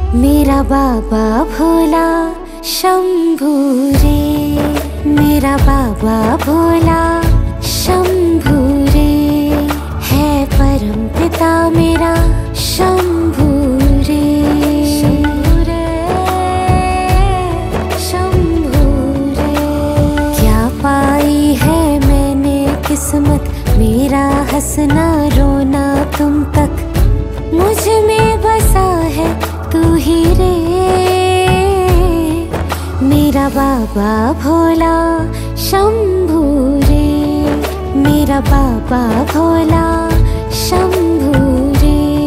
मेरा बाबा भोला शंभू रे, मेरा बाबा भोला शंभू रे, है परम पिता मेरा शंभू रे। शंभू रे, शंभू रे। क्या पाई है मैंने किस्मत, मेरा हंसना रोना तुम तक, मुझ में बसा है तू ही रे। मेरा बाबा भोला शंभू रे, मेरा बाबा भोला